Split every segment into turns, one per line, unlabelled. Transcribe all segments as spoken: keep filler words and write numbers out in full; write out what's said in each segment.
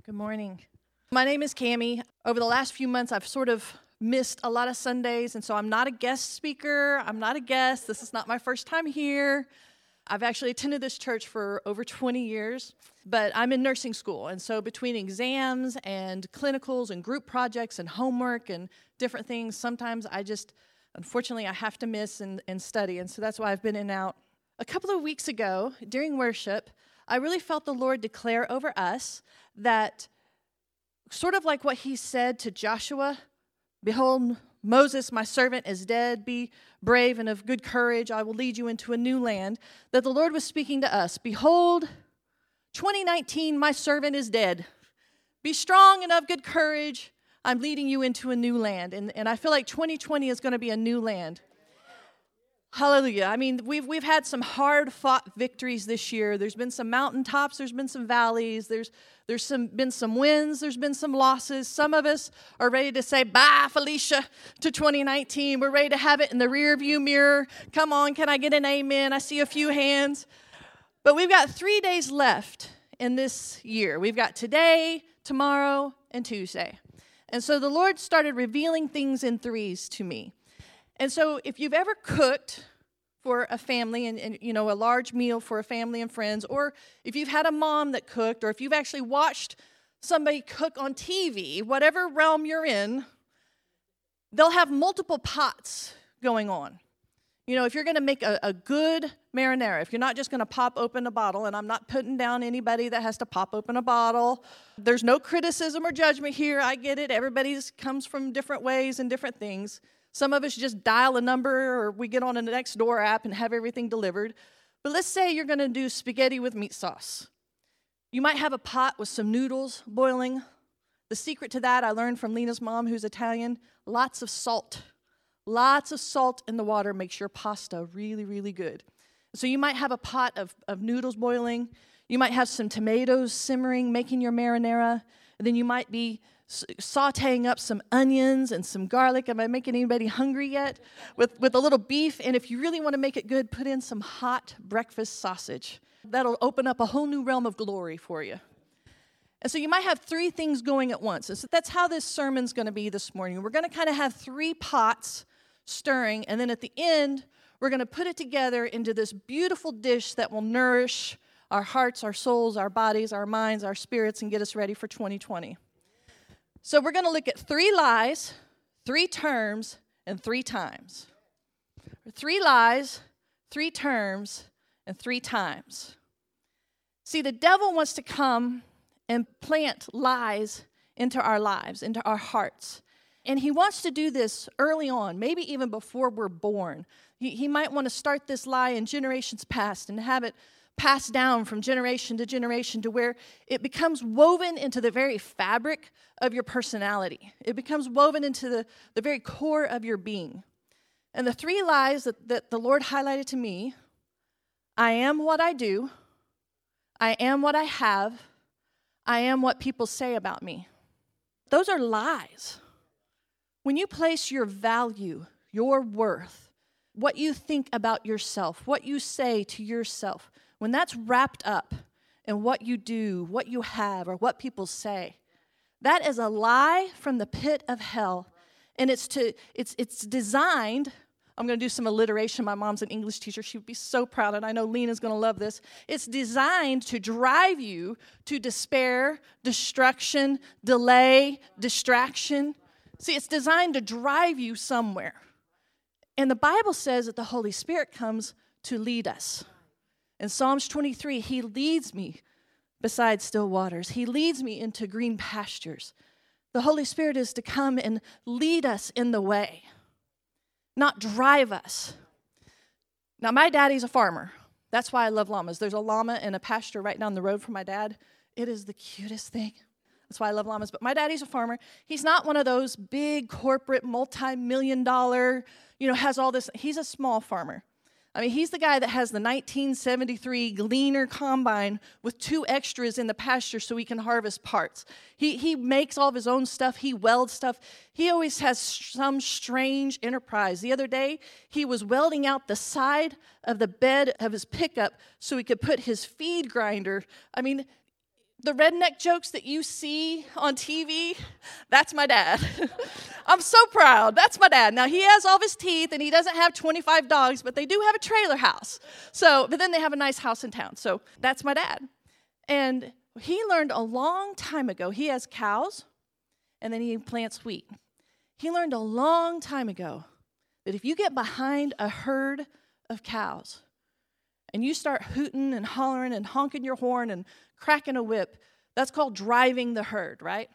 Good morning. My name is Cammie. Over the last few months, I've sort of missed a lot of Sundays, and so I'm not a guest speaker. I'm not a guest. This is not my first time here. I've actually attended this church for over twenty years, but I'm in nursing school, and so between exams and clinicals and group projects and homework and different things, sometimes I just, unfortunately, I have to miss and, and study, and so that's why I've been in and out. A couple of weeks ago, during worship, I really felt the Lord declare over us that, sort of like what he said to Joshua, "Behold, Moses, my servant, is dead. Be brave and of good courage. I will lead you into a new land," that the Lord was speaking to us. Behold, twenty nineteen, my servant is dead. Be strong and of good courage. I'm leading you into a new land. And, and I feel like twenty twenty is going to be a new land. Hallelujah. I mean, we've we've had some hard-fought victories this year. There's been some mountaintops. There's been some valleys. There's there's some been some wins. There's been some losses. Some of us are ready to say, bye, Felicia, to twenty nineteen. We're ready to have it in the rearview mirror. Come on, can I get an amen? I see a few hands. But we've got three days left in this year. We've got today, tomorrow, and Tuesday. And so the Lord started revealing things in threes to me. And so if you've ever cooked for a family and, and, you know, a large meal for a family and friends, or if you've had a mom that cooked, or if you've actually watched somebody cook on T V, whatever realm you're in, they'll have multiple pots going on. You know, if you're going to make a, a good marinara, if you're not just going to pop open a bottle, and I'm not putting down anybody that has to pop open a bottle. There's no criticism or judgment here. I get it. Everybody comes from different ways and different things. Some of us just dial a number, or we get on a Nextdoor app and have everything delivered. But let's say you're going to do spaghetti with meat sauce. You might have a pot with some noodles boiling. The secret to that I learned from Lena's mom, who's Italian. Lots of salt. Lots of salt in the water makes your pasta really, really good. So you might have a pot of, of noodles boiling. You might have some tomatoes simmering, making your marinara. And then you might be sauteing up some onions and some garlic. Am I making anybody hungry yet? With, with a little beef. And if you really want to make it good, put in some hot breakfast sausage. That'll open up a whole new realm of glory for you. And so you might have three things going at once. And so that's how this sermon's going to be this morning. We're going to kind of have three pots stirring. And then at the end, we're going to put it together into this beautiful dish that will nourish our hearts, our souls, our bodies, our minds, our spirits, and get us ready for twenty twenty. So we're going to look at three lies, three terms, and three times. Three lies, three terms, and three times. See, the devil wants to come and plant lies into our lives, into our hearts. And he wants to do this early on, maybe even before we're born. He, he might want to start this lie in generations past and have it passed down from generation to generation to where it becomes woven into the very fabric of your personality. It becomes woven into the, the very core of your being. And the three lies that, that the Lord highlighted to me: I am what I do, I am what I have, I am what people say about me. Those are lies. When you place your value, your worth, what you think about yourself, what you say to yourself, when that's wrapped up in what you do, what you have, or what people say, that is a lie from the pit of hell. And it's to it's it's designed, I'm going to do some alliteration. My mom's an English teacher. She would be so proud, and I know Lena's going to love this. It's designed to drive you to despair, destruction, delay, distraction. See, it's designed to drive you somewhere. And the Bible says that the Holy Spirit comes to lead us. In Psalms twenty-three, he leads me beside still waters. He leads me into green pastures. The Holy Spirit is to come and lead us in the way, not drive us. Now, my daddy's a farmer. That's why I love llamas. There's a llama in a pasture right down the road from my dad. It is the cutest thing. That's why I love llamas. But my daddy's a farmer. He's not one of those big corporate multi-million dollar, you know, has all this. He's a small farmer. I mean, he's the guy that has the nineteen seventy-three Gleaner combine with two extras in the pasture so he can harvest parts. He he makes all of his own stuff. He welds stuff. He always has some strange enterprise. The other day, he was welding out the side of the bed of his pickup so he could put his feed grinder. I mean, the redneck jokes that you see on T V, that's my dad. I'm so proud. That's my dad. Now, he has all of his teeth, and he doesn't have twenty-five dogs, but they do have a trailer house. So, but then they have a nice house in town. So that's my dad. And he learned a long time ago, he has cows, and then he plants wheat. He learned a long time ago that if you get behind a herd of cows and you start hooting and hollering and honking your horn and cracking a whip, that's called driving the herd, right?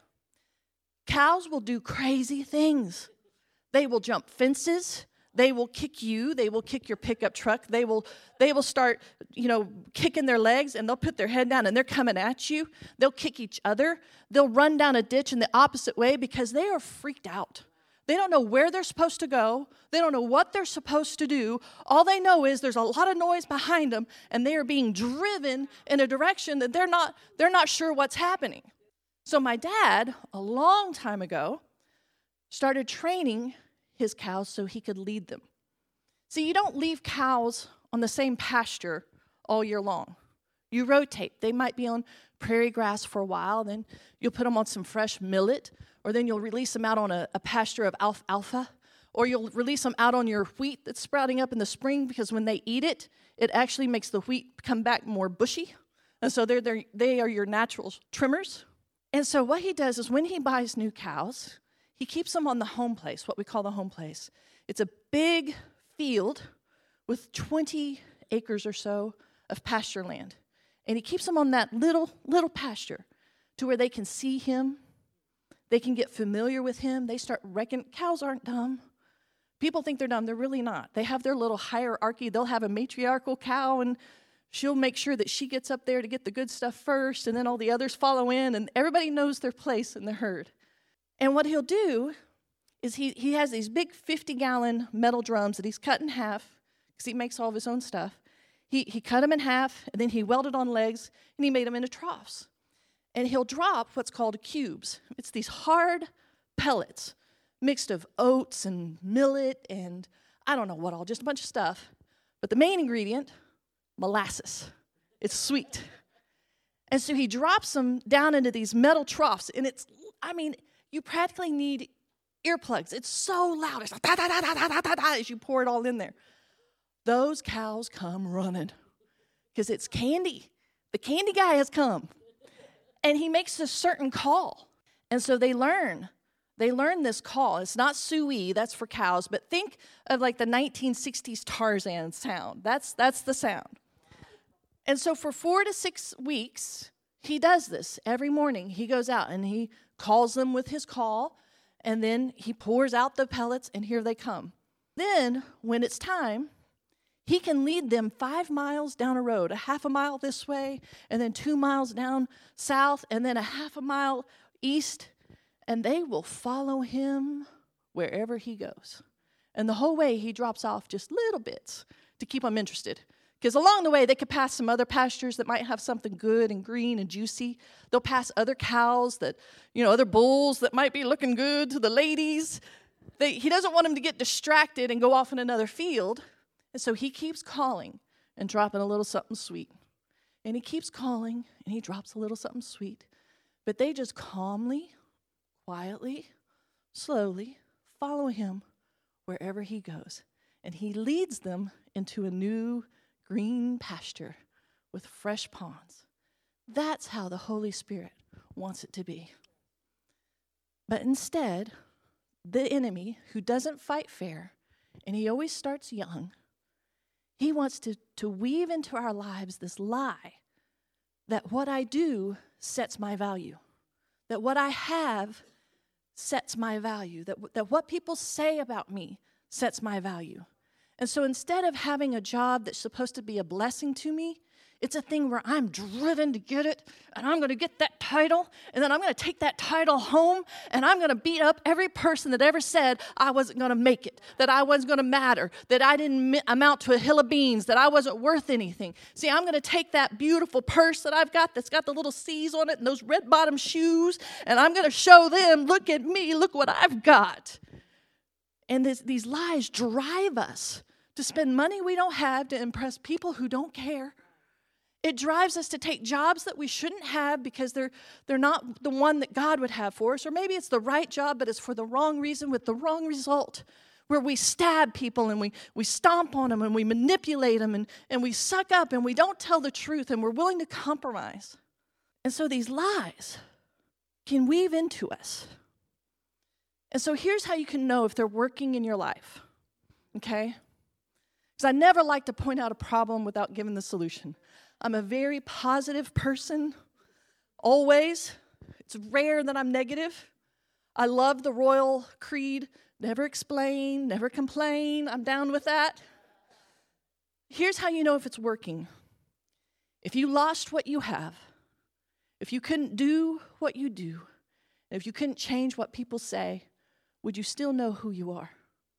Cows will do crazy things. They will jump fences. They will kick you. They will kick your pickup truck. They will they will start, you know, kicking their legs, and they'll put their head down, and they're coming at you. They'll kick each other. They'll run down a ditch in the opposite way because they are freaked out. They don't know where they're supposed to go. They don't know what they're supposed to do. All they know is there's a lot of noise behind them, and they are being driven in a direction that they're not, they're not sure what's happening. So my dad, a long time ago, started training his cows so he could lead them. See, you don't leave cows on the same pasture all year long. You rotate. They might be on prairie grass for a while, then you'll put them on some fresh millet, or then you'll release them out on a, a pasture of alfalfa, or you'll release them out on your wheat that's sprouting up in the spring, because when they eat it, it actually makes the wheat come back more bushy. And so they're, they're, they are your natural trimmers. And so what he does is when he buys new cows, he keeps them on the home place, what we call the home place. It's a big field with twenty acres or so of pasture land. And he keeps them on that little, little pasture to where they can see him. They can get familiar with him. They start reckoning. Cows aren't dumb. People think they're dumb. They're really not. They have their little hierarchy. They'll have a matriarchal cow, and she'll make sure that she gets up there to get the good stuff first, and then all the others follow in, and everybody knows their place in the herd. And what he'll do is he, he has these big fifty-gallon metal drums that he's cut in half, because he makes all of his own stuff. He, he cut them in half, and then he welded on legs, and he made them into troughs. And he'll drop what's called cubes. It's these hard pellets mixed of oats and millet and I don't know what all, just a bunch of stuff. But the main ingredient, molasses. It's sweet. And so he drops them down into these metal troughs, and it's, I mean, you practically need earplugs. It's so loud. It's like da, da, da, da, da, da, da, as you pour it all in there. Those cows come running because it's candy. The candy guy has come. And he makes a certain call. And so they learn. They learn this call. It's not suey, that's for cows, but think of like the nineteen sixties Tarzan sound. That's, that's the sound. And so for four to six weeks, he does this. Every morning he goes out and he calls them with his call, and then he pours out the pellets, and here they come. Then, when it's time, he can lead them five miles down a road, a half a mile this way, and then two miles down south, and then a half a mile east, and they will follow him wherever he goes. And the whole way, he drops off just little bits to keep them interested. Because along the way, they could pass some other pastures that might have something good and green and juicy. They'll pass other cows that, you know, other bulls that might be looking good to the ladies. They, he doesn't want them to get distracted and go off in another field. And so he keeps calling and dropping a little something sweet. And he keeps calling and he drops a little something sweet. But they just calmly, quietly, slowly follow him wherever he goes. And he leads them into a new green pasture with fresh ponds. That's how the Holy Spirit wants it to be. But instead, the enemy, who doesn't fight fair, and he always starts young, he wants to, to weave into our lives this lie that what I do sets my value, that what I have sets my value, that, that what people say about me sets my value. And so instead of having a job that's supposed to be a blessing to me, it's a thing where I'm driven to get it, and I'm going to get that title, and then I'm going to take that title home, and I'm going to beat up every person that ever said I wasn't going to make it, that I wasn't going to matter, that I didn't amount to a hill of beans, that I wasn't worth anything. See, I'm going to take that beautiful purse that I've got that's got the little C's on it and those red-bottom shoes, and I'm going to show them, look at me, look what I've got. And this, these lies drive us to spend money we don't have to impress people who don't care. It drives us to take jobs that we shouldn't have because they're, they're not the one that God would have for us. Or maybe it's the right job, but it's for the wrong reason with the wrong result, where we stab people and we, we stomp on them and we manipulate them and, and we suck up and we don't tell the truth and we're willing to compromise. And so these lies can weave into us. And so here's how you can know if they're working in your life, okay? Because I never like to point out a problem without giving the solution. I'm a very positive person, always. It's rare that I'm negative. I love the royal creed, never explain, never complain. I'm down with that. Here's how you know if it's working. If you lost what you have, if you couldn't do what you do, if you couldn't change what people say, would you still know who you are?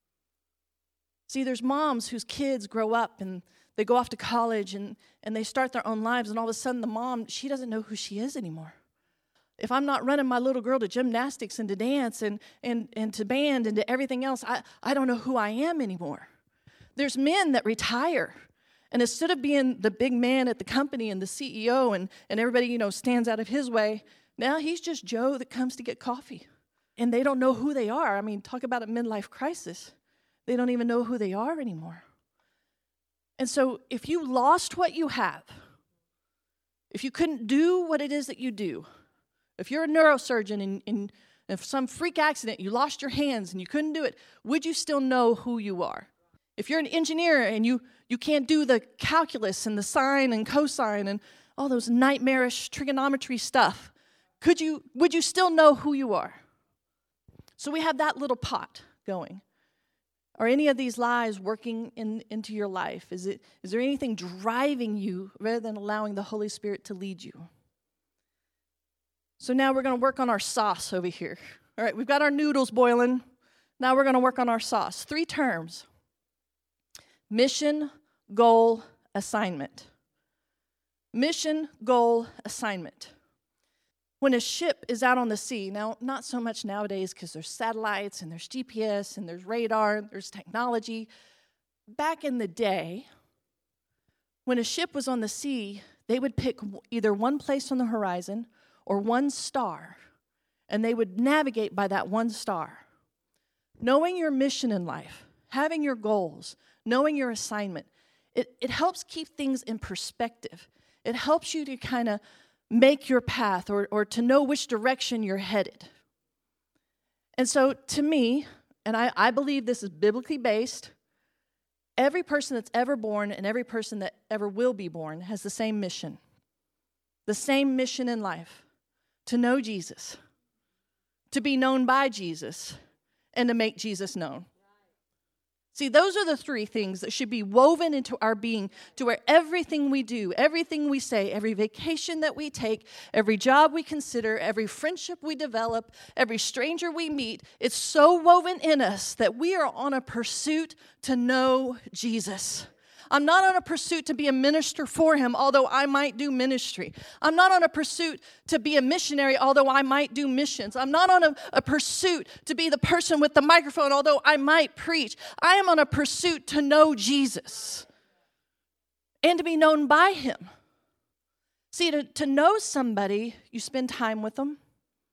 See, there's moms whose kids grow up and they go off to college and, and they start their own lives, and all of a sudden the mom, she doesn't know who she is anymore. If I'm not running my little girl to gymnastics and to dance and, and, and to band and to everything else, I, I don't know who I am anymore. There's men that retire, and instead of being the big man at the company and the C E O and, and everybody, you know, stands out of his way, now he's just Joe that comes to get coffee. And they don't know who they are. I mean, talk about a midlife crisis. They don't even know who they are anymore. And so if you lost what you have, if you couldn't do what it is that you do, if you're a neurosurgeon and, and if some freak accident, you lost your hands and you couldn't do it, would you still know who you are? If you're an engineer and you, you can't do the calculus and the sine and cosine and all those nightmarish trigonometry stuff, could you, would you still know who you are? So we have that little pot going. Are any of these lies working in, into your life? Is it, is there anything driving you rather than allowing the Holy Spirit to lead you? So now we're going to work on our sauce over here. All right, we've got our noodles boiling. Now we're going to work on our sauce. Three terms. Mission, goal, assignment. Mission, goal, assignment. When a ship is out on the sea, now not so much nowadays because there's satellites and there's G P S and there's radar and there's technology. Back in the day, when a ship was on the sea, they would pick either one place on the horizon or one star, and they would navigate by that one star. Knowing your mission in life, having your goals, knowing your assignment, it, it helps keep things in perspective. It helps you to kind of make your path or, or to know which direction you're headed. And so to me, and I, I believe this is biblically based, every person that's ever born and every person that ever will be born has the same mission. The same mission in life. To know Jesus. To be known by Jesus. And to make Jesus known. See, those are the three things that should be woven into our being, to where everything we do, everything we say, every vacation that we take, every job we consider, every friendship we develop, every stranger we meet, it's so woven in us that we are on a pursuit to know Jesus. I'm not on a pursuit to be a minister for him, although I might do ministry. I'm not on a pursuit to be a missionary, although I might do missions. I'm not on a, a pursuit to be the person with the microphone, although I might preach. I am on a pursuit to know Jesus and to be known by him. See, to, to know somebody, you spend time with them.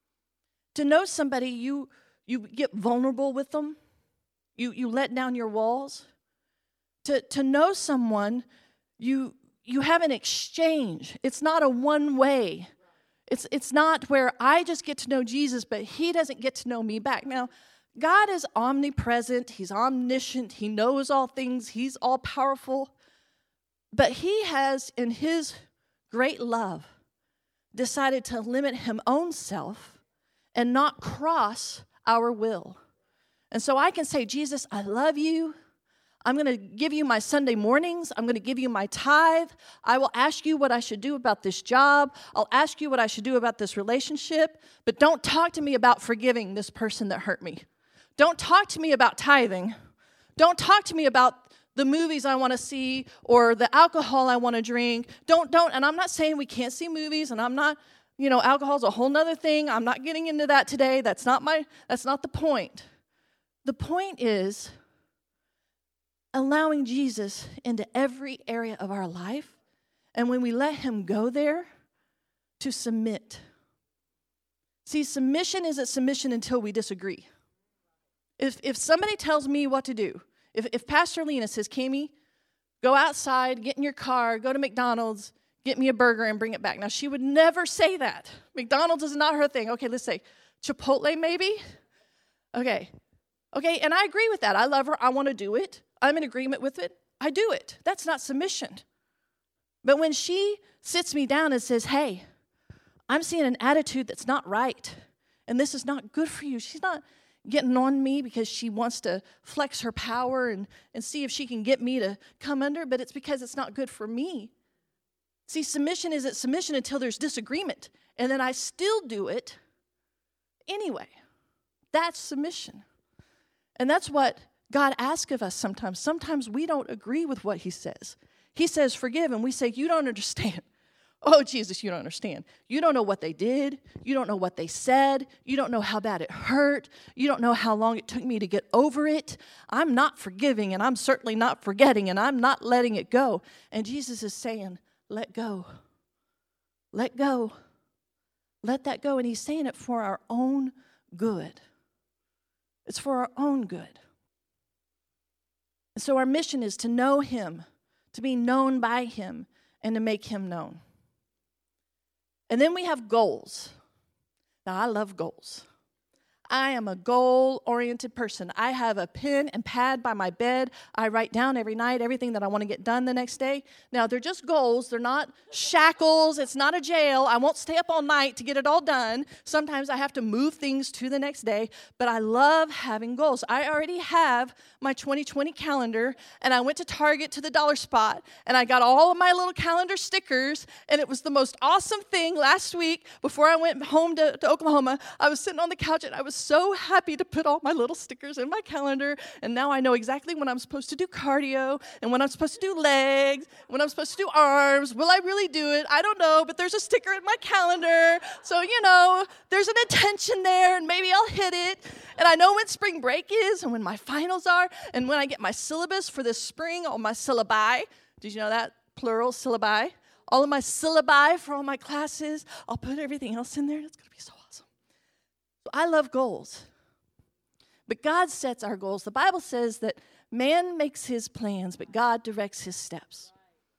To know somebody, you, you get vulnerable with them. You, you let down your walls. To, to know someone, you you have an exchange. It's not a one-way. It's, it's not where I just get to know Jesus, but he doesn't get to know me back. Now, God is omnipresent. He's omniscient. He knows all things. He's all-powerful. But he has, in his great love, decided to limit his own self and not cross our will. And so I can say, Jesus, I love you. I'm going to give you my Sunday mornings. I'm going to give you my tithe. I will ask you what I should do about this job. I'll ask you what I should do about this relationship. But don't talk to me about forgiving this person that hurt me. Don't talk to me about tithing. Don't talk to me about the movies I want to see or the alcohol I want to drink. Don't, don't. And I'm not saying we can't see movies, and I'm not, you know, alcohol's a whole nother thing. I'm not getting into that today. That's not my, that's not the point. The point is allowing Jesus into every area of our life And when we let him go there, to submit. See, submission isn't submission until we disagree. If if somebody tells me what to do, if, if Pastor Lena says, Kami, go outside, get in your car, go to McDonald's, get me a burger and bring it back. Now, she would never say that. McDonald's is not her thing. Okay, let's say Chipotle maybe. Okay. Okay, and I agree with that. I love her. I want to do it. I'm in agreement with it. I do it. That's not submission. But when she sits me down and says, hey, I'm seeing an attitude that's not right, and this is not good for you. She's not getting on me because she wants to flex her power and, and see if she can get me to come under, but it's because it's not good for me. See, submission isn't submission until there's disagreement, and then I still do it anyway. That's submission. And that's what God asks of us sometimes. Sometimes we don't agree with what he says. He says, forgive, and we say, you don't understand. Oh, Jesus, you don't understand. You don't know what they did. You don't know what they said. You don't know how bad it hurt. You don't know how long it took me to get over it. I'm not forgiving, and I'm certainly not forgetting, and I'm not letting it go. And Jesus is saying, let go. Let go. Let that go. And he's saying it for our own good. It's for our own good. And so our mission is to know him, to be known by him, and to make him known. And then we have goals. Now, I love goals. I am a goal-oriented person. I have a pen and pad by my bed. I write down every night everything that I want to get done the next day. Now, they're just goals. They're not shackles. It's not a jail. I won't stay up all night to get it all done. Sometimes I have to move things to the next day, but I love having goals. I already have my twenty twenty calendar, and I went to Target to the dollar spot, and I got all of my little calendar stickers, and it was the most awesome thing. Last week, before I went home to, to Oklahoma, I was sitting on the couch, and I was so happy to put all my little stickers in my calendar, and now I know exactly when I'm supposed to do cardio, and when I'm supposed to do legs, when I'm supposed to do arms. Will I really do it? I don't know, but there's a sticker in my calendar, so, you know, there's an intention there, and maybe I'll hit it, and I know when spring break is, and when my finals are, and when I get my syllabus for this spring, all my syllabi. Did you know that? Plural, syllabi. All of my syllabi for all my classes. I'll put everything else in there. It's going to be so awesome. So I love goals. But God sets our goals. The Bible says that man makes his plans, but God directs his steps.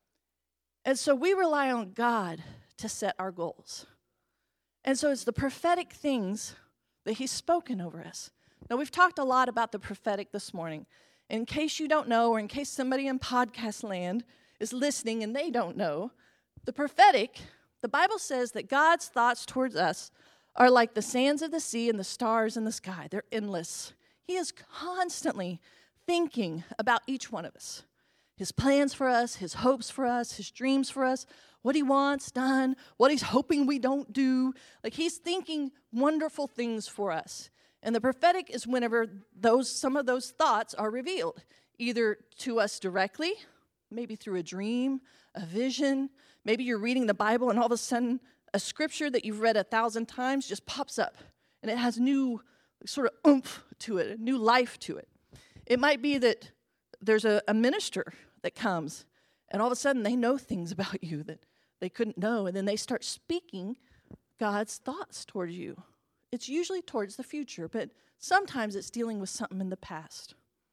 And so we rely on God to set our goals. And so it's the prophetic things that he's spoken over us. Now, we've talked a lot about the prophetic this morning. In case you don't know, or in case somebody in podcast land is listening and they don't know, the prophetic, the Bible says that God's thoughts towards us are like the sands of the sea and the stars in the sky. They're endless. He is constantly thinking about each one of us. His plans for us, his hopes for us, his dreams for us, what he wants done, what he's hoping we don't do. Like, he's thinking wonderful things for us. And the prophetic is whenever those some of those thoughts are revealed, either to us directly, maybe through a dream, a vision. Maybe you're reading the Bible and all of a sudden a scripture that you've read a thousand times just pops up. And it has new sort of oomph to it, a new life to it. It might be that there's a, a minister that comes and all of a sudden they know things about you that they couldn't know. And then they start speaking God's thoughts towards you. It's usually towards the future, but sometimes it's dealing with something in the past.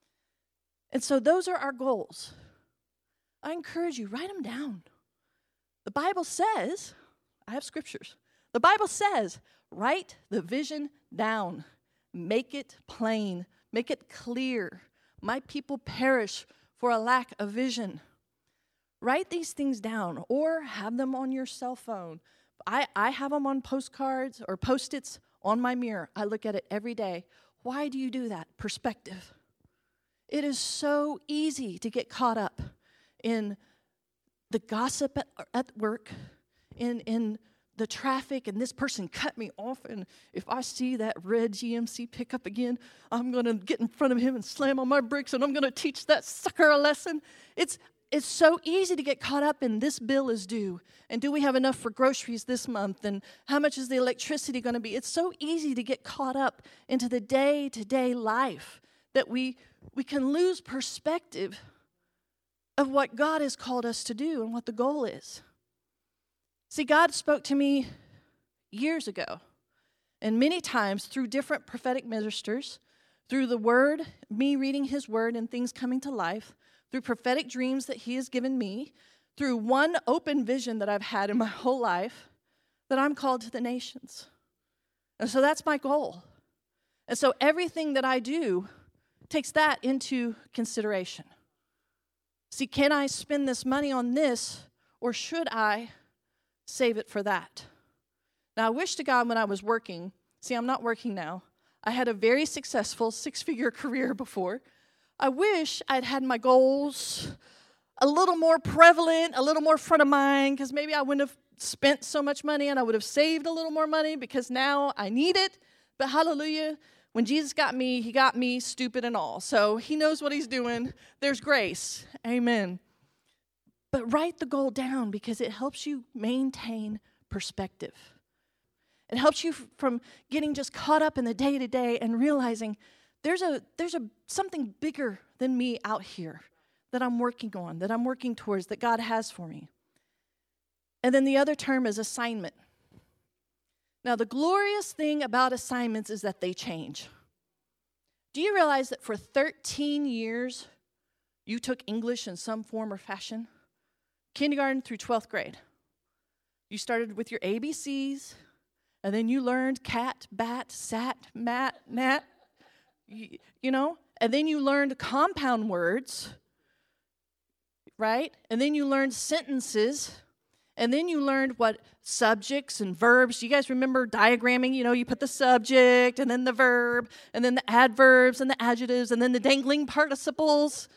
And so those are our goals. I encourage you, write them down. The Bible says, I have scriptures. The Bible says, write the vision down. Make it plain. Make it clear. My people perish for a lack of vision. Write these things down or have them on your cell phone. I, I have them on postcards or Post-its on my mirror. I look at it every day. Why do you do that? Perspective. It is so easy to get caught up in the gossip at, at work, in, in the traffic, and this person cut me off, and if I see that red G M C pickup again, I'm going to get in front of him and slam on my brakes, and I'm going to teach that sucker a lesson. It's It's so easy to get caught up in this bill is due, and do we have enough for groceries this month, and how much is the electricity going to be? It's so easy to get caught up into the day-to-day life that we we can lose perspective of what God has called us to do and what the goal is. See, God spoke to me years ago, and many times through different prophetic ministers, through the word, me reading his word and things coming to life, through prophetic dreams that he has given me, through one open vision that I've had in my whole life, that I'm called to the nations. And so that's my goal. And so everything that I do takes that into consideration. See, can I spend this money on this, or should I save it for that? Now, I wish to God when I was working, see, I'm not working now. I had a very successful six-figure career before. I wish I'd had my goals a little more prevalent, a little more front of mind, because maybe I wouldn't have spent so much money and I would have saved a little more money because now I need it. But hallelujah, when Jesus got me, he got me stupid and all. So he knows what he's doing. There's grace. Amen. But write the goal down because it helps you maintain perspective. It helps you from getting just caught up in the day-to-day and realizing there's a there's a something bigger than me out here that I'm working on, that I'm working towards, that God has for me. And then the other term is assignment. Now, the glorious thing about assignments is that they change. Do you realize that for thirteen years, you took English in some form or fashion? Kindergarten through twelfth grade. You started with your A B Cs, and then you learned cat, bat, sat, mat, nat, you, you know, and then you learned compound words, right? And then you learned sentences, and then you learned what subjects and verbs. You guys remember diagramming? You know, you put the subject, and then the verb, and then the adverbs, and the adjectives, and then the dangling participles.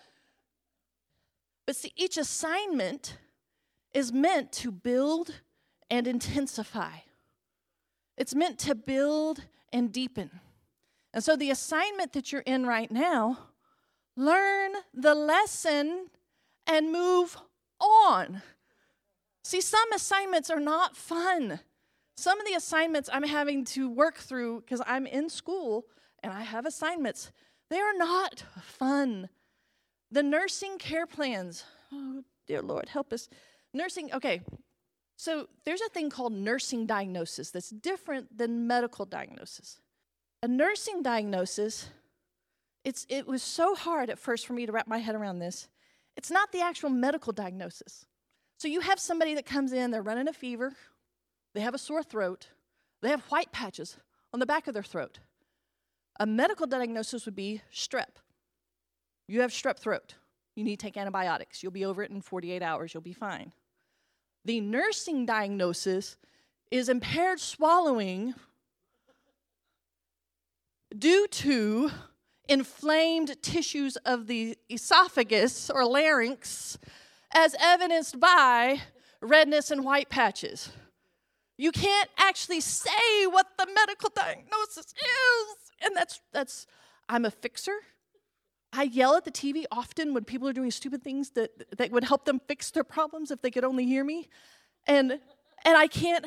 But see, each assignment is meant to build and intensify. It's meant to build and deepen. And so the assignment that you're in right now, learn the lesson and move on. See, some assignments are not fun. Some of the assignments I'm having to work through because I'm in school and I have assignments, they are not fun. The nursing care plans, oh, dear Lord, help us. Nursing, okay, so there's a thing called nursing diagnosis that's different than medical diagnosis. A nursing diagnosis, it's it was so hard at first for me to wrap my head around this. It's not the actual medical diagnosis. So you have somebody that comes in, they're running a fever, they have a sore throat, they have white patches on the back of their throat. A medical diagnosis would be strep. You have strep throat. You need to take antibiotics. You'll be over it in forty-eight hours. You'll be fine. The nursing diagnosis is impaired swallowing due to inflamed tissues of the esophagus or larynx, as evidenced by redness and white patches. You can't actually say what the medical diagnosis is. And that's, that's I'm a fixer. I yell at the T V often when people are doing stupid things that, that would help them fix their problems if they could only hear me. And, and I can't.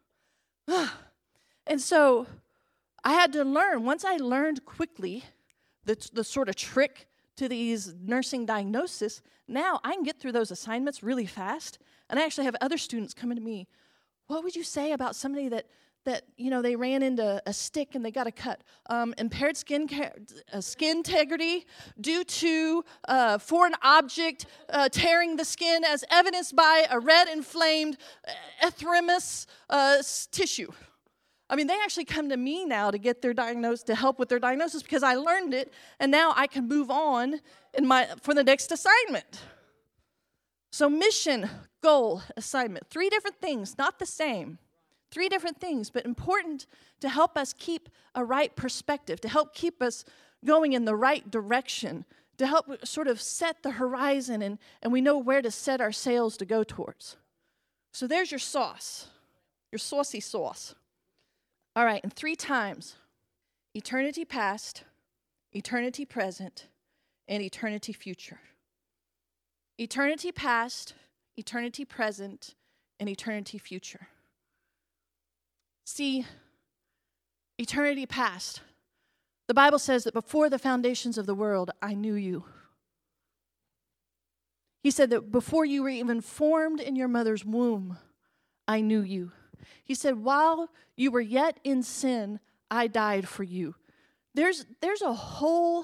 And so I had to learn. Once I learned quickly the, the sort of trick to these nursing diagnoses, now I can get through those assignments really fast. And I actually have other students coming to me. What would you say about somebody that, that you know, they ran into a stick and they got a cut? Um, impaired skin ca- uh, skin integrity due to a foreign object uh, tearing the skin as evidenced by a red inflamed erythematous uh, tissue. I mean, they actually come to me now to get their diagnosis, to help with their diagnosis because I learned it, and now I can move on in my for the next assignment. So mission, goal, assignment, three different things, not the same. Three different things, but important to help us keep a right perspective, to help keep us going in the right direction, to help sort of set the horizon and, and we know where to set our sails to go towards. So there's your sauce, your saucy sauce. All right, and three times, eternity past, eternity present, and eternity future. Eternity past, eternity present, and eternity future. See, eternity past. The Bible says that before the foundations of the world, I knew you. He said that before you were even formed in your mother's womb, I knew you. He said, while you were yet in sin, I died for you. There's, there's a whole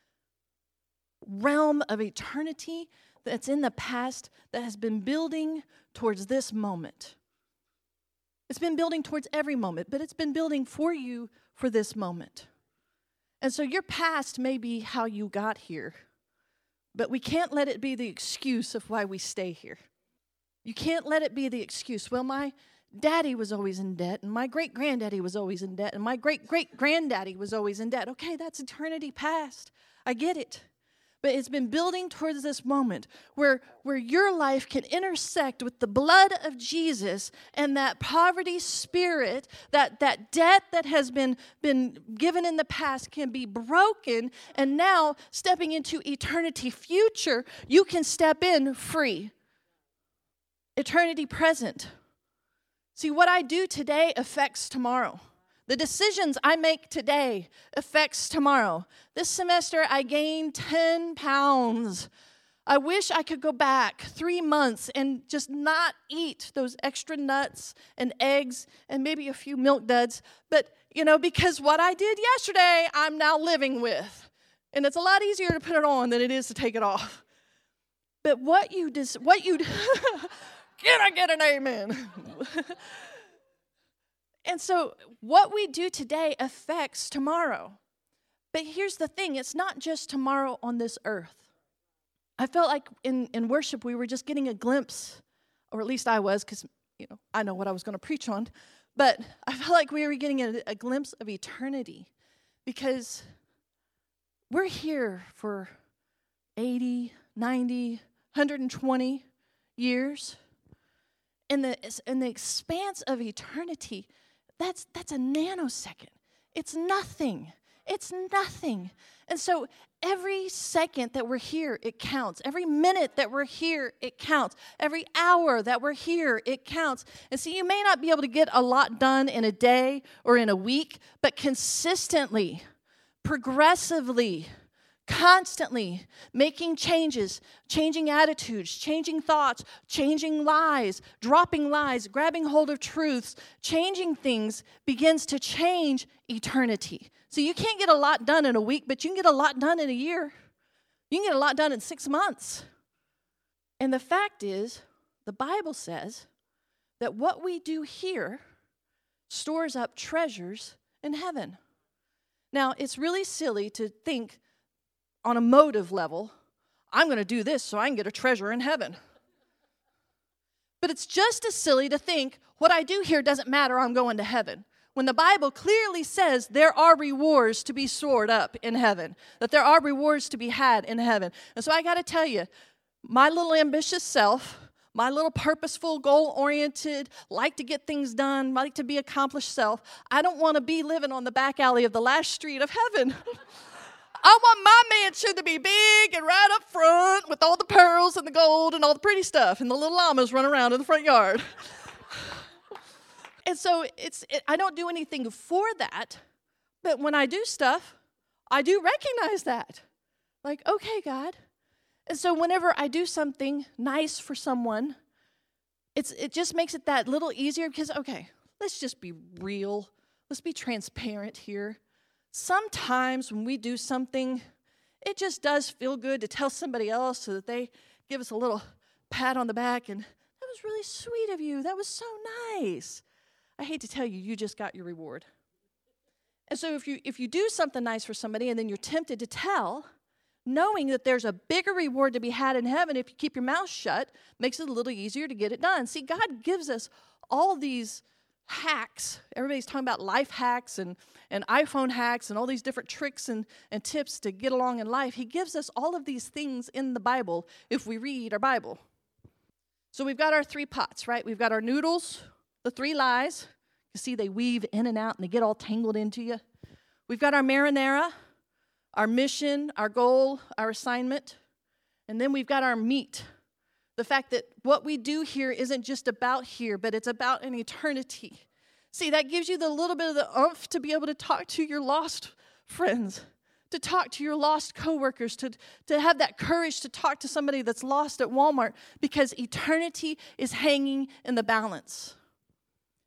realm of eternity that's in the past that has been building towards this moment. It's been building towards every moment, but it's been building for you for this moment. And so your past may be how you got here, but we can't let it be the excuse of why we stay here. You can't let it be the excuse. Well, my daddy was always in debt, and my great-granddaddy was always in debt, and my great-great-granddaddy was always in debt. Okay, that's eternity past. I get it. But it's been building towards this moment where, where your life can intersect with the blood of Jesus, and that poverty spirit, that, that debt that has been, been given in the past can be broken, and now stepping into eternity future, you can step in free. Eternity present. See, what I do today affects tomorrow. The decisions I make today affects tomorrow. This semester, I gained ten pounds. I wish I could go back three months and just not eat those extra nuts and eggs and maybe a few milk duds. But, you know, because what I did yesterday, I'm now living with. And it's a lot easier to put it on than it is to take it off. But what you dis- what you can I get an amen? And so what we do today affects tomorrow. But here's the thing, it's not just tomorrow on this earth. I felt like in, in worship we were just getting a glimpse, or at least I was, because you know I know what I was going to preach on, but I felt like we were getting a, a glimpse of eternity, because we're here for eighty, ninety, one hundred twenty years. In the, in the expanse of eternity, that's, that's a nanosecond. It's nothing. It's nothing. And so every second that we're here, it counts. Every minute that we're here, it counts. Every hour that we're here, it counts. And so you may not be able to get a lot done in a day or in a week, but consistently, progressively, constantly making changes, changing attitudes, changing thoughts, changing lies, dropping lies, grabbing hold of truths, changing things begins to change eternity. So you can't get a lot done in a week, but you can get a lot done in a year. You can get a lot done in six months. And the fact is, the Bible says that what we do here stores up treasures in heaven. Now, it's really silly to think on a motive level, I'm going to do this so I can get a treasure in heaven. But it's just as silly to think what I do here doesn't matter, I'm going to heaven. When the Bible clearly says there are rewards to be stored up in heaven, that there are rewards to be had in heaven. And so I got to tell you, my little ambitious self, my little purposeful, goal-oriented, like to get things done, like to be accomplished self, I don't want to be living on the back alley of the last street of heaven. I want my mansion to be big and right up front with all the pearls and the gold and all the pretty stuff and the little llamas run around in the front yard. And so it's it, I don't do anything for that, but when I do stuff, I do recognize that. Like, okay, God. And so whenever I do something nice for someone, it's it just makes it that little easier because, okay, let's just be real. Let's be transparent here. Sometimes when we do something, it just does feel good to tell somebody else so that they give us a little pat on the back and, that was really sweet of you. That was so nice. I hate to tell you, you just got your reward. And so if you if you do something nice for somebody and then you're tempted to tell, knowing that there's a bigger reward to be had in heaven if you keep your mouth shut, makes it a little easier to get it done. See, God gives us all these hacks. Everybody's talking about life hacks and, and iPhone hacks and all these different tricks and, and tips to get along in life. He gives us all of these things in the Bible if we read our Bible. So we've got our three pots, right? We've got our noodles, the three lies. You see they weave in and out and they get all tangled into you. We've got our marinara, our mission, our goal, our assignment. And then we've got our meat. The fact that what we do here isn't just about here, but it's about an eternity. See, that gives you the little bit of the oomph to be able to talk to your lost friends, to talk to your lost coworkers, to, to have that courage to talk to somebody that's lost at Walmart, because eternity is hanging in the balance.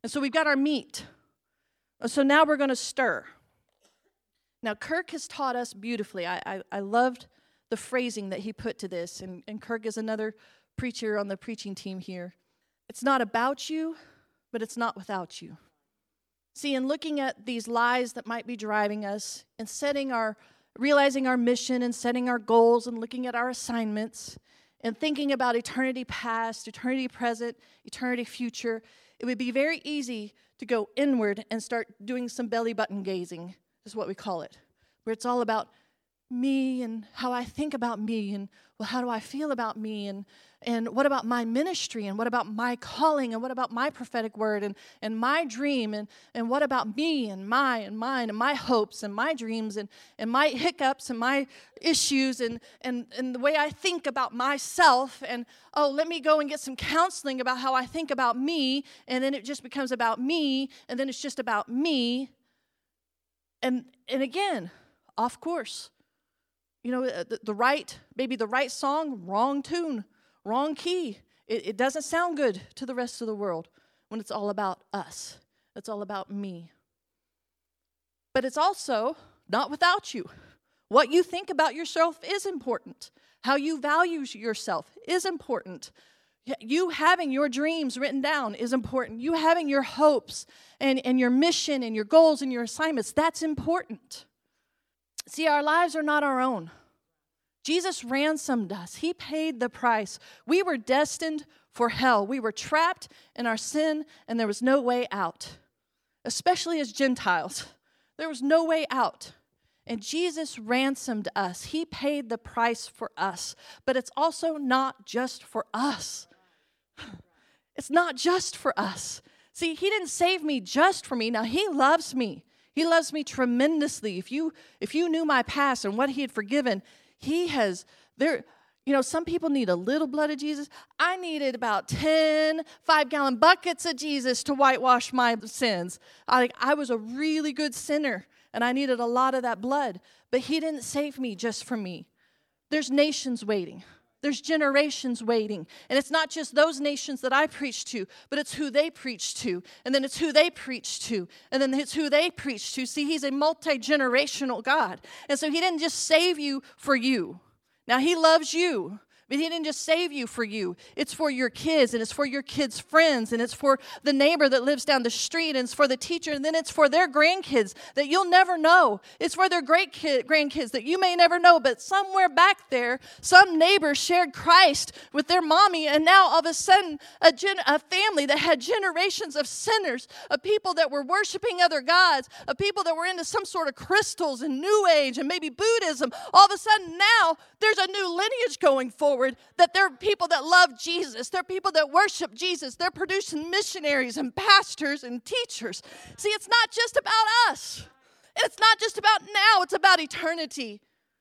And so we've got our meat. So now we're going to stir. Now, Kirk has taught us beautifully. I, I, I loved the phrasing that he put to this. And, and Kirk is another preacher on the preaching team here. It's not about you, but it's not without you. See, in looking at these lies that might be driving us and setting our, realizing our mission and setting our goals and looking at our assignments and thinking about eternity past, eternity present, eternity future, it would be very easy to go inward and start doing some belly button gazing, is what we call it, where it's all about me and how I think about me and, well, how do I feel about me and and what about my ministry and what about my calling and what about my prophetic word and, and my dream and, and what about me and my and mine and my hopes and my dreams and, and my hiccups and my issues and, and, and the way I think about myself and, oh, let me go and get some counseling about how I think about me, and then it just becomes about me, and then it's just about me. And and again, off course. You know, the, the right, maybe the right song, wrong tune. Wrong key. It, it doesn't sound good to the rest of the world when it's all about us. It's all about me. But it's also not without you. What you think about yourself is important. How you value yourself is important. You having your dreams written down is important. You having your hopes and, and your mission and your goals and your assignments, that's important. See, our lives are not our own. Jesus ransomed us. He paid the price. We were destined for hell. We were trapped in our sin, and there was no way out, especially as Gentiles. There was no way out. And Jesus ransomed us. He paid the price for us. But it's also not just for us. It's not just for us. See, he didn't save me just for me. Now, he loves me. He loves me tremendously. If you, if you knew my past and what he had forgiven, He has, there, you know, some people need a little blood of Jesus. I needed about ten five-gallon buckets of Jesus to whitewash my sins. I, I was a really good sinner, and I needed a lot of that blood. But he didn't save me just for me. There's nations waiting. There's generations waiting. And it's not just those nations that I preach to, but it's who they preach to. And then it's who they preach to. And then it's who they preach to. See, he's a multi-generational God. And so he didn't just save you for you. Now, he loves you. But he didn't just save you for you. It's for your kids, and it's for your kids' friends, and it's for the neighbor that lives down the street, and it's for the teacher, and then it's for their grandkids that you'll never know. It's for their great kid, grandkids that you may never know, but somewhere back there, some neighbor shared Christ with their mommy, and now all of a sudden, a, gen, a family that had generations of sinners, of people that were worshiping other gods, of people that were into some sort of crystals and New Age and maybe Buddhism, all of a sudden now there's a new lineage going forward. That there are people that love Jesus. There are people that worship Jesus. They're producing missionaries and pastors and teachers. See, it's not just about us. It's not just about now. It's about eternity.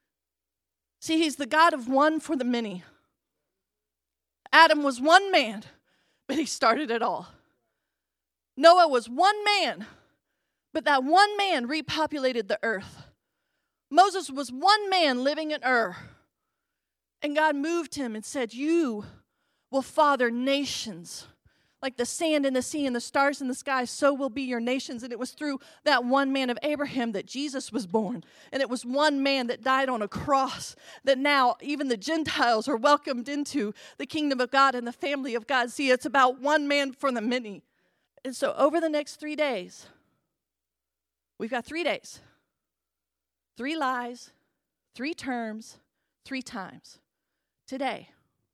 See, he's the God of one for the many. Adam was one man, but he started it all. Noah was one man, but that one man repopulated the earth. Moses was one man living in Ur. And God moved him and said, you will father nations. Like the sand in the sea and the stars in the sky, so will be your nations. And it was through that one man of Abraham that Jesus was born. And it was one man that died on a cross that now even the Gentiles are welcomed into the kingdom of God and the family of God. See, it's about one man for the many. And so over the next three days, we've got three days, three lies, three terms, three times. Today,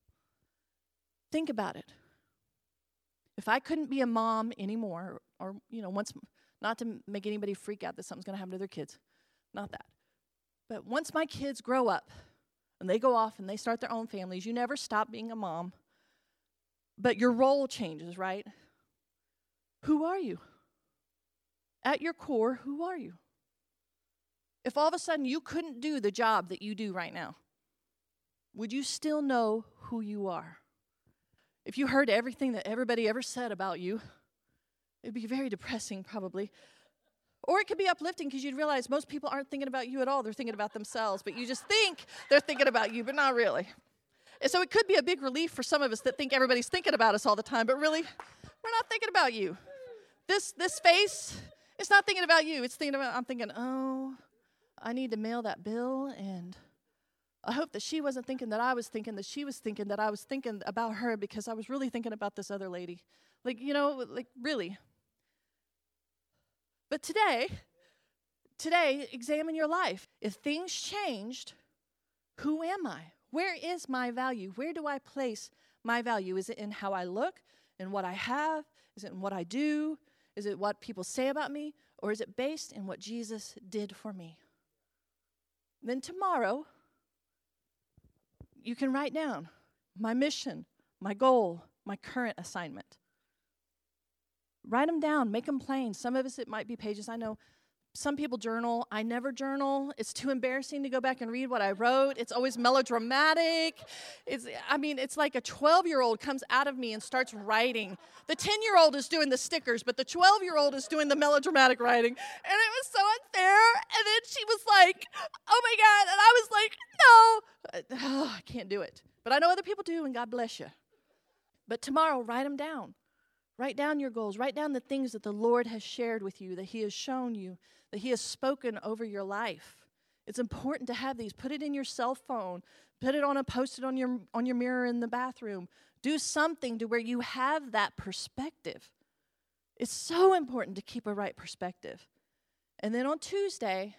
think about it. If I couldn't be a mom anymore, or, you know, once, not to make anybody freak out that something's going to happen to their kids, not that. But once my kids grow up and they go off and they start their own families, you never stop being a mom, but your role changes, right? Who are you? At your core, who are you? If all of a sudden you couldn't do the job that you do right now, would you still know who you are? If you heard everything that everybody ever said about you, it'd be very depressing probably. Or it could be uplifting because you'd realize most people aren't thinking about you at all. They're thinking about themselves. But you just think they're thinking about you, but not really. And so it could be a big relief for some of us that think everybody's thinking about us all the time, but really, we're not thinking about you. This this face, it's not thinking about you. It's thinking about, I'm thinking, oh, I need to mail that bill, and I hope that she wasn't thinking that I was thinking that she was thinking that I was thinking about her, because I was really thinking about this other lady. Like, you know, like really. But today, today, examine your life. If things changed, who am I? Where is my value? Where do I place my value? Is it in how I look, in what I have? Is it in what I do? Is it what people say about me? Or is it based in what Jesus did for me? Then tomorrow, you can write down my mission, my goal, my current assignment. Write them down, make them plain. Some of us, it might be pages. I know some people journal. I never journal. It's too embarrassing to go back and read what I wrote. It's always melodramatic. It's, I mean, it's like a twelve-year-old comes out of me and starts writing. The ten-year-old is doing the stickers, but the twelve-year-old is doing the melodramatic writing. And it was so unfair. And then she was like, oh, my God. And I was like, no. Oh, I can't do it. But I know other people do, and God bless you. But tomorrow, write them down. Write down your goals. Write down the things that the Lord has shared with you, that he has shown you, that he has spoken over your life. It's important to have these. Put it in your cell phone. Put it on a post-it on your, on your mirror in the bathroom. Do something to where you have that perspective. It's so important to keep a right perspective. And then on Tuesday,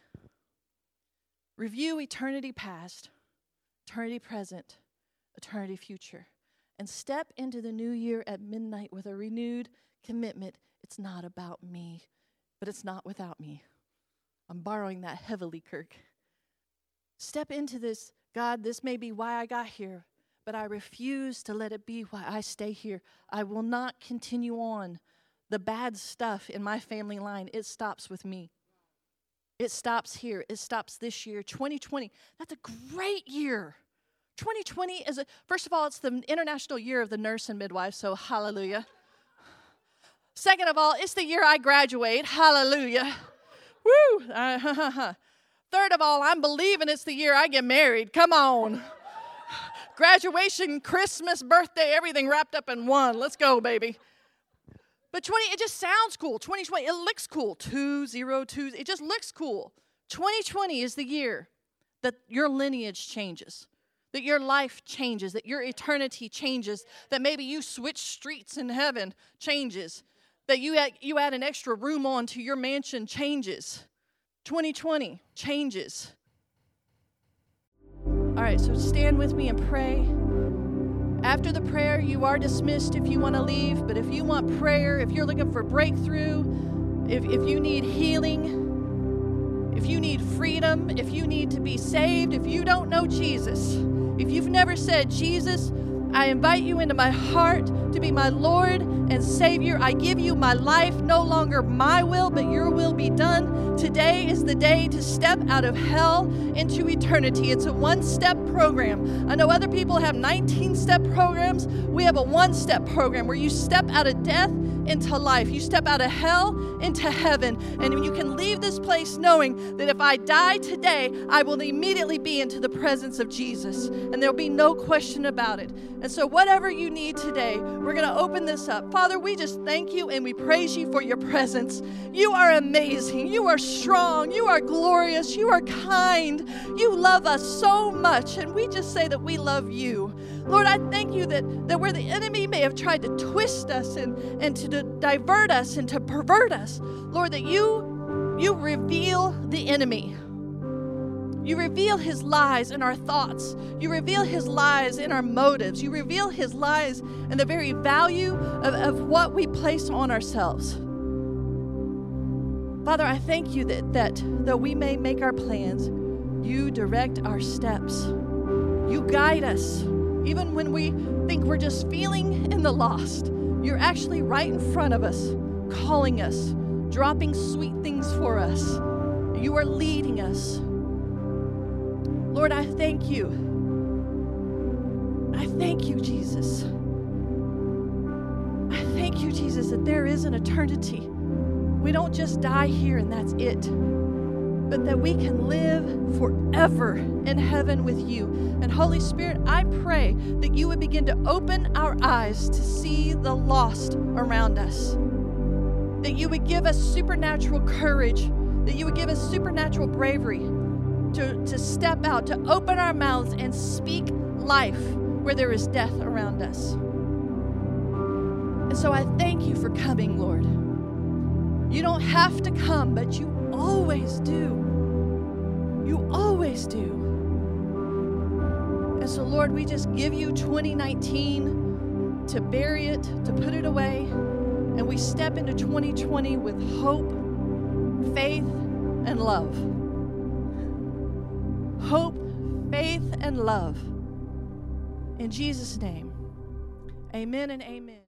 review eternity past, eternity present, eternity future. And step into the new year at midnight with a renewed commitment. It's not about me, but it's not without me. I'm borrowing that heavily, Kirk. Step into this, God, this may be why I got here, but I refuse to let it be why I stay here. I will not continue on the bad stuff in my family line. It stops with me. It stops here. It stops this year. twenty twenty, that's a great year. twenty twenty is, a, first of all, it's the International Year of the Nurse and Midwife, so hallelujah. Second of all, it's the year I graduate, hallelujah. Woo! Uh, Third of all, I'm believing it's the year I get married, come on. Graduation, Christmas, birthday, everything wrapped up in one. Let's go, baby. But twenty, it just sounds cool. twenty twenty, it looks cool. Two, zero, two, it just looks cool. twenty twenty is the year that your lineage changes. That your life changes, that your eternity changes, that maybe you switch streets in heaven changes, that you add, you add an extra room on to your mansion changes. twenty twenty changes. All right, so stand with me and pray. After the prayer, you are dismissed if you want to leave, but if you want prayer, if you're looking for breakthrough, if, if you need healing, if you need freedom, if you need to be saved, if you don't know Jesus, if you've never said, Jesus, I invite you into my heart to be my Lord and Savior. I give you my life, no longer my will, but your will be done. Today is the day to step out of hell into eternity. It's a one-step program. I know other people have nineteen-step programs. We have a one-step program where you step out of death into life. You step out of hell into heaven. And you can leave this place knowing that if I die today, I will immediately be into the presence of Jesus. And there'll be no question about it. And so whatever you need today, we're going to open this up. Father, we just thank you and we praise you for your presence. You are amazing. You are strong. You are glorious. You are kind. You love us so much. And we just say that we love you. Lord, I thank you that, that where the enemy may have tried to twist us and, and to, to divert us and to pervert us, Lord, that you, you reveal the enemy. You reveal his lies in our thoughts. You reveal his lies in our motives. You reveal his lies in the very value of, of what we place on ourselves. Father, I thank you that, that though we may make our plans, you direct our steps. You guide us. Even when we think we're just feeling in the lost, you're actually right in front of us, calling us, dropping sweet things for us. You are leading us. Lord, I thank you. I thank you, Jesus. I thank you, Jesus, that there is an eternity. We don't just die here and that's it, but that we can live forever in heaven with you. And Holy Spirit, I pray that you would begin to open our eyes to see the lost around us. that you would give us supernatural courage, that you would give us supernatural bravery to, to step out, to open our mouths and speak life where there is death around us. And so I thank you for coming, Lord. You don't have to come, but you always do. You always do. And so, Lord, we just give you twenty nineteen to bury it, to put it away, and we step into twenty twenty with hope, faith, and love. Hope, faith, and love. In Jesus' name, amen and amen.